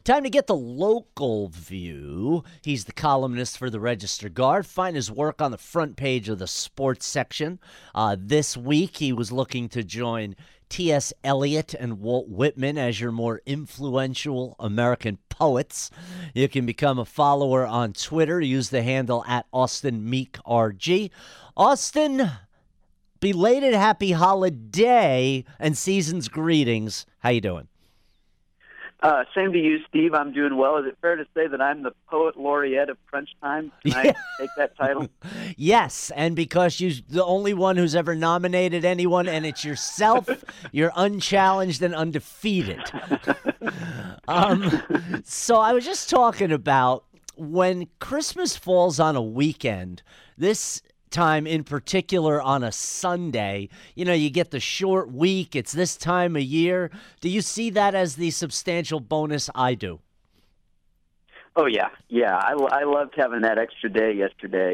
Time to get the local view. He's the columnist for the Register Guard. Find his work on the front page of the sports section. This week, he was looking to join T.S. Eliot and Walt Whitman as your more influential American poets. You can become a follower on Twitter. Use the handle at AustinMeekRG. Austin, belated happy holiday and season's greetings. How you doing? Same to you, Steve. I'm doing well. Is it fair to say that I'm the poet laureate of Crunch Time? Can I take that title? Yes, and because you're the only one who's ever nominated anyone, and it's yourself, you're unchallenged and undefeated. So I was just talking about when Christmas falls on a weekend, this time in particular on a Sunday, you get the short week. It's this time of year. Do you see that as the substantial bonus? I do. Oh, yeah. I loved having that extra day yesterday.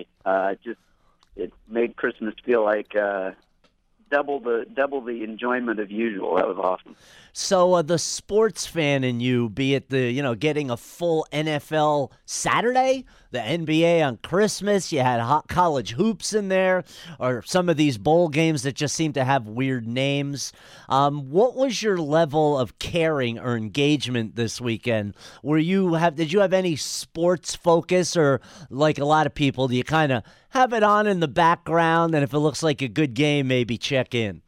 It made Christmas feel like double the enjoyment of usual. That was awesome. So the sports fan in you, be it getting a full NFL Saturday, the NBA on Christmas, you had hot college hoops in there, or some of these bowl games that just seem to have weird names. What was your level of caring or engagement this weekend? Did you have any sports focus, or like a lot of people, do you kind of have it on in the background, and if it looks like a good game, maybe check in?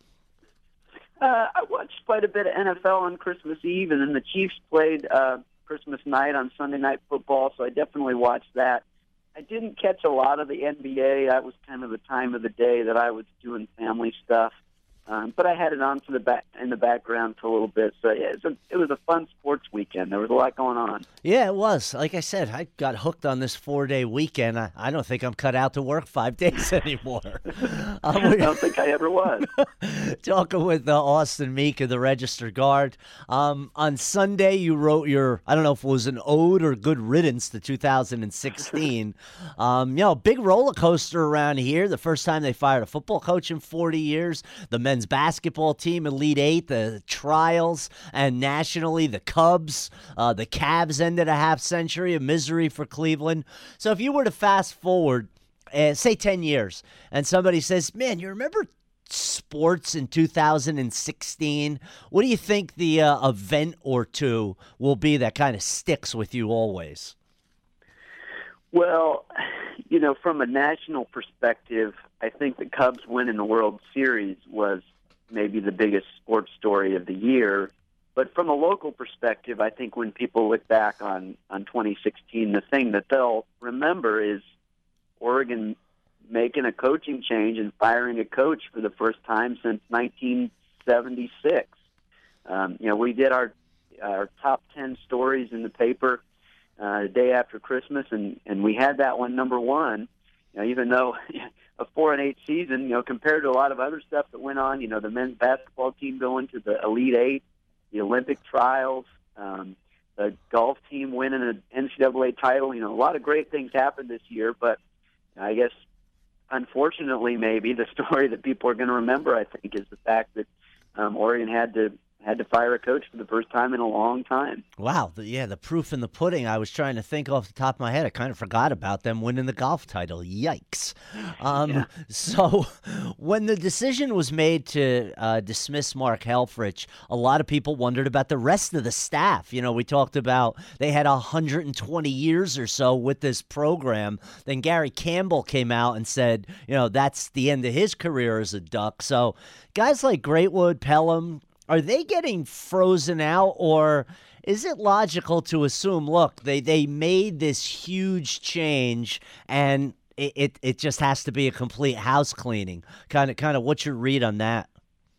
I watched quite a bit of NFL on Christmas Eve, and then the Chiefs played Christmas night on Sunday Night Football, so I definitely watched that. I didn't catch a lot of the NBA. That was kind of the time of the day that I was doing family stuff. But I had it on in the background for a little bit. So, yeah, it was a fun sports weekend. There was a lot going on. Yeah, it was. Like I said, I got hooked on this 4-day weekend. I don't think I'm cut out to work 5 days anymore. I don't think I ever was. Talking with Austin Meek of the Register Guard. On Sunday, you wrote I don't know if it was an ode or good riddance to 2016. Big roller coaster around here. The first time they fired a football coach in 40 years. The men's basketball team, Elite Eight, the trials, and nationally, the Cubs. The Cavs ended a half century of misery for Cleveland. So if you were to fast forward, say 10 years, and somebody says, man, you remember sports in 2016? What do you think the event or two will be that kind of sticks with you always? Well, from a national perspective, I think the Cubs winning the World Series was maybe the biggest sports story of the year. But from a local perspective, I think when people look back on 2016, the thing that they'll remember is Oregon making a coaching change and firing a coach for the first time since 1976. We did our top 10 stories in the paper the day after Christmas, and we had that one number one. Even though a 4-8 season, compared to a lot of other stuff that went on, the men's basketball team going to the Elite Eight, the Olympic trials, the golf team winning an NCAA title, a lot of great things happened this year. But I guess, unfortunately, maybe the story that people are going to remember, I think, is the fact that Oregon had to fire a coach for the first time in a long time. Wow. The proof in the pudding. I was trying to think off the top of my head. I kind of forgot about them winning the golf title. Yikes. So when the decision was made to dismiss Mark Helfrich, a lot of people wondered about the rest of the staff. We talked about they had 120 years or so with this program. Then Gary Campbell came out and said, that's the end of his career as a Duck. So guys like Greatwood, Pelham, are they getting frozen out, or is it logical to assume, look, they made this huge change and it just has to be a complete house cleaning? Kind of what's your read on that?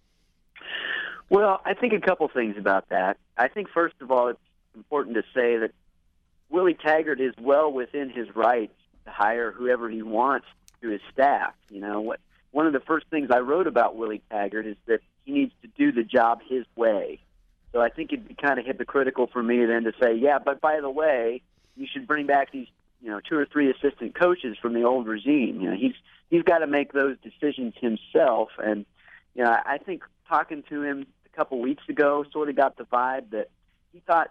Well, I think a couple things about that. I think, first of all, it's important to say that Willie Taggart is well within his rights to hire whoever he wants to his staff. One of the first things I wrote about Willie Taggart is that he needs to do the job his way. So I think it'd be kind of hypocritical for me then to say, yeah, but by the way, you should bring back these, 2 or 3 assistant coaches from the old regime. He's got to make those decisions himself. And, I think talking to him a couple weeks ago sort of got the vibe that he thought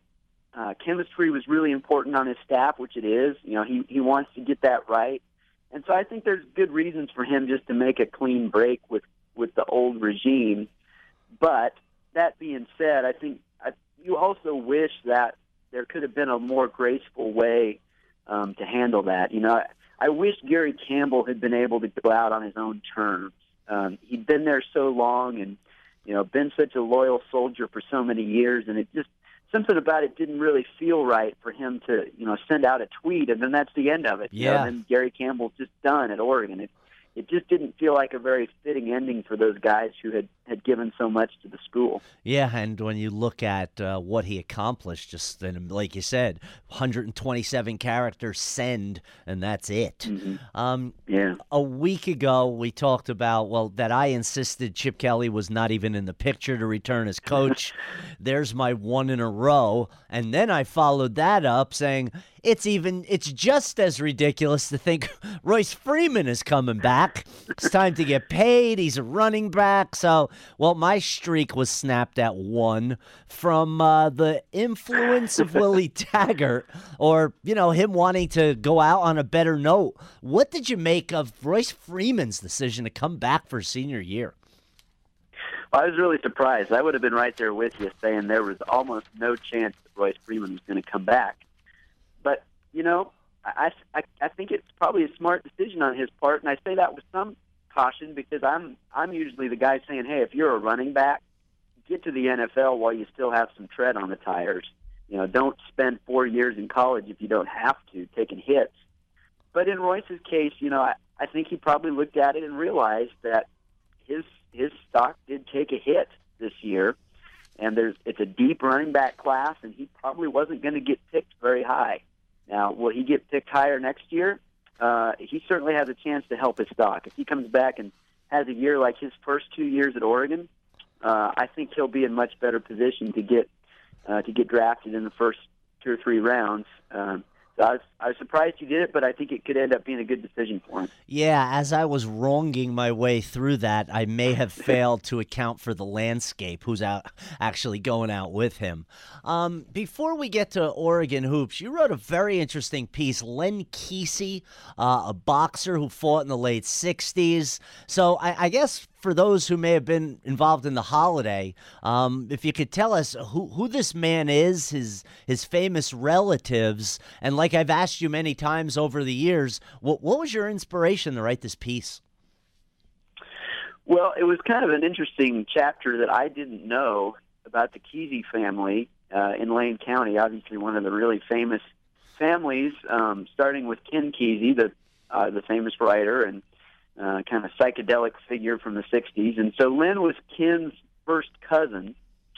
chemistry was really important on his staff, which it is. He wants to get that right. And so I think there's good reasons for him just to make a clean break with the old regime. But that being said, I think you also wish that there could have been a more graceful way to handle that. I wish Gary Campbell had been able to go out on his own terms. He'd been there so long and, been such a loyal soldier for so many years, and it just, something about it didn't really feel right for him to, send out a tweet, and then that's the end of it. Yeah. And Gary Campbell's just done at Oregon. It just didn't feel like a very fitting ending for those guys who had given so much to the school. Yeah, and when you look at what he accomplished, just like you said, 127 characters, send, and that's it. Mm-hmm. Yeah. A week ago, we talked about, that I insisted Chip Kelly was not even in the picture to return as coach. There's my one in a row. And then I followed that up saying, it's just as ridiculous to think Royce Freeman is coming back. It's time to get paid. He's a running back. So, my streak was snapped at 1 from the influence of Willie Taggart, or, him wanting to go out on a better note. What did you make of Royce Freeman's decision to come back for senior year? Well, I was really surprised. I would have been right there with you saying there was almost no chance that Royce Freeman was going to come back. But, I think it's probably a smart decision on his part, and I say that with some caution because I'm usually the guy saying, hey, if you're a running back, get to the NFL while you still have some tread on the tires. Don't spend 4 years in college if you don't have to, taking hits. But in Royce's case, I think he probably looked at it and realized that his stock did take a hit this year, and it's a deep running back class, and he probably wasn't going to get picked very high. Now, will he get picked higher next year? He certainly has a chance to help his stock. If he comes back and has a year like his first 2 years at Oregon, I think he'll be in much better position to get drafted in the first 2 or 3 rounds. So I was surprised he did it, but I think it could end up being a good decision for him. Yeah, as I was wronging my way through that, I may have failed to account for the landscape, who's actually going out with him. Before we get to Oregon hoops, you wrote a very interesting piece. Len Kesey, a boxer who fought in the late 60s. So I guess for those who may have been involved in the holiday, if you could tell us who this man is, his famous relatives, and like I've asked you many times over the years, what was your inspiration to write this piece? Well, it was kind of an interesting chapter that I didn't know about the Kesey family in Lane County, obviously one of the really famous families, starting with Ken Kesey, the famous writer and kind of psychedelic figure from the 60s. And so Len was Ken's first cousin.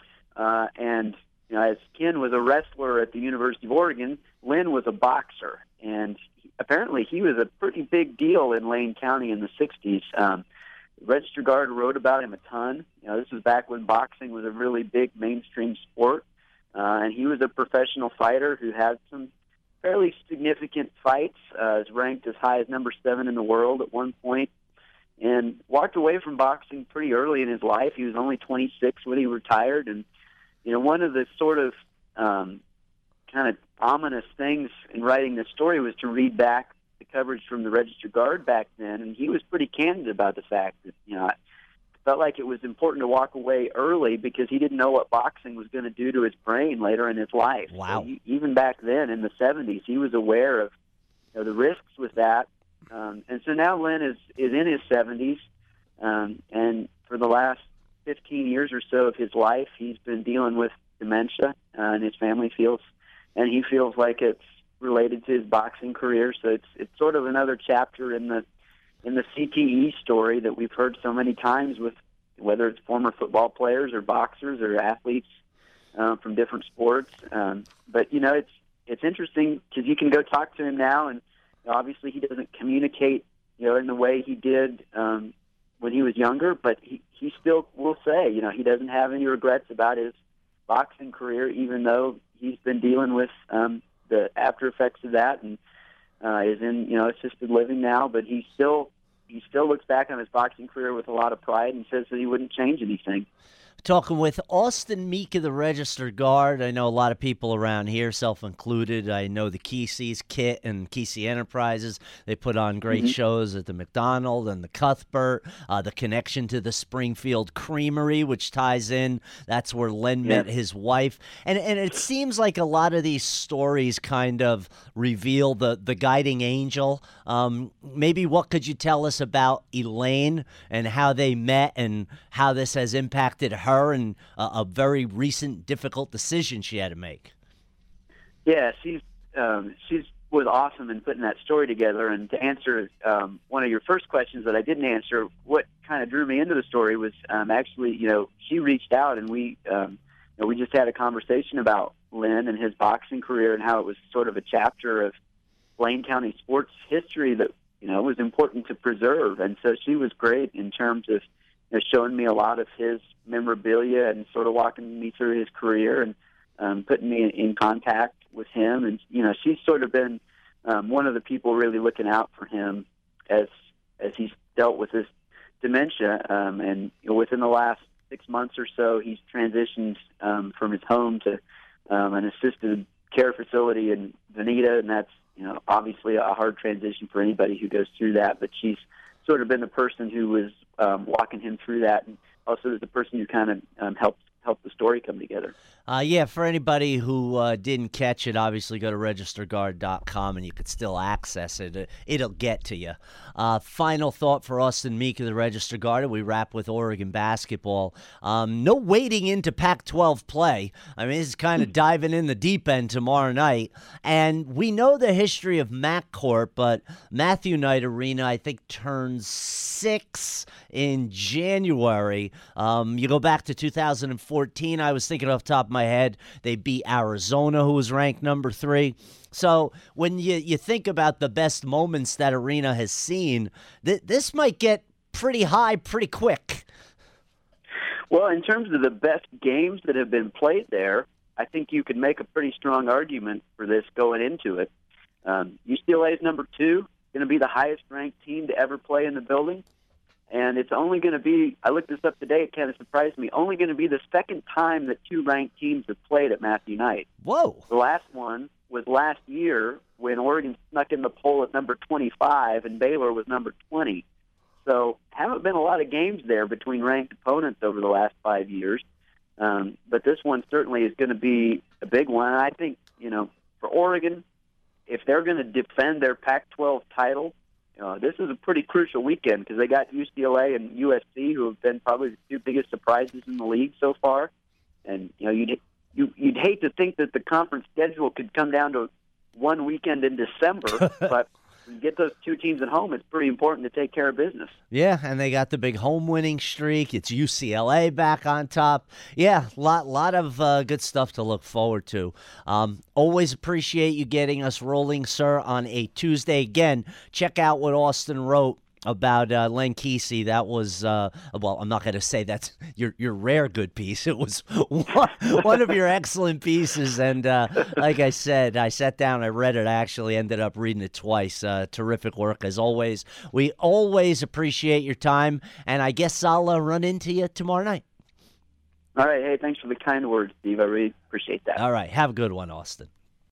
And as Ken was a wrestler at the University of Oregon, Len was a boxer. And apparently he was a pretty big deal in Lane County in the 60s. Register Guard wrote about him a ton. This was back when boxing was a really big mainstream sport. And he was a professional fighter who had some fairly significant fights, is ranked as high as number 7 in the world at one point, and walked away from boxing pretty early in his life. He was only 26 when he retired. And, one of the sort of kind of ominous things in writing this story was to read back the coverage from the Register Guard back then, and he was pretty candid about the fact that, I felt like it was important to walk away early because he didn't know what boxing was going to do to his brain later in his life. Wow. So even back then in the 70s, he was aware of the risks with that. And so now Len is in his 70s, and for the last 15 years or so of his life, he's been dealing with dementia, and his family feels, and he feels like it's related to his boxing career. So it's sort of another chapter in the CTE story that we've heard so many times with whether it's former football players or boxers or athletes from different sports. But it's interesting because you can go talk to him now, and obviously he doesn't communicate in the way he did when he was younger, but he still will say he doesn't have any regrets about his boxing career, even though he's been dealing with the after effects of that and is in assisted living now. But he still looks back on his boxing career with a lot of pride and says that he wouldn't change anything. Talking with Austin Meek of the Register Guard. I know a lot of people around here, self-included. I know the Kesey's, Kit and Kesey Enterprises. They put on great shows at the McDonald and the Cuthbert, the connection to the Springfield Creamery, which ties in. That's where Len met his wife. And it seems like a lot of these stories kind of reveal the guiding angel. Maybe what could you tell us about Elaine and how they met and how this has impacted her and a very recent difficult decision she had to make? Yeah, she's was awesome in putting that story together. And to answer one of your first questions that I didn't answer, what kind of drew me into the story was actually, she reached out and we just had a conversation about Len and his boxing career and how it was sort of a chapter of Blaine County sports history that was important to preserve. And so she was great in terms of showing me a lot of his memorabilia and sort of walking me through his career and putting me in contact with him. And she's sort of been one of the people really looking out for him as he's dealt with this dementia. And within the last 6 months or so, he's transitioned from his home to an assisted care facility in Veneta, and that's obviously a hard transition for anybody who goes through that. But she's sort of been the person who was walking him through that, and also the person who kind of helped the story come together. For anybody who didn't catch it, obviously go to registerguard.com and you could still access it. It'll get to you. Final thought for Austin Meek of the Register Guard. We wrap with Oregon basketball. No wading into Pac-12 play. I mean, this is kind of diving in the deep end tomorrow night. And we know the history of McCourt, but Matthew Knight Arena, I think, turns 6 in January. You go back to 2014, I was thinking off the top of my head, they beat Arizona, who was ranked number 3. So when you think about the best moments that arena has seen, this might get pretty high pretty quick. Well, in terms of the best games that have been played there, I think you could make a pretty strong argument for this going into it. UCLA is number 2, going to be the highest-ranked team to ever play in the building. And it's only going to be, I looked this up today, it kind of surprised me, only going to be the second time that 2 ranked teams have played at Matthew Knight. Whoa. The last one was last year when Oregon snuck in the poll at number 25 and Baylor was number 20. So haven't been a lot of games there between ranked opponents over the last 5 years. But this one certainly is going to be a big one. And I think, for Oregon, if they're going to defend their Pac-12 title, this is a pretty crucial weekend because they got UCLA and USC, who have been probably the 2 biggest surprises in the league so far. And you'd hate to think that the conference schedule could come down to one weekend in December, but when you get those 2 teams at home, it's pretty important to take care of business. Yeah, and they got the big home winning streak. It's UCLA back on top. Yeah, lot of good stuff to look forward to. Always appreciate you getting us rolling, sir, on a Tuesday. Again, check out what Austin wrote about Len Kesey. That was, I'm not going to say that's your rare good piece. It was one of your excellent pieces. And like I said, I sat down, I read it. I actually ended up reading it twice. Terrific work, as always. We always appreciate your time. And I guess I'll run into you tomorrow night. All right. Hey, thanks for the kind words, Steve. I really appreciate that. All right. Have a good one, Austin.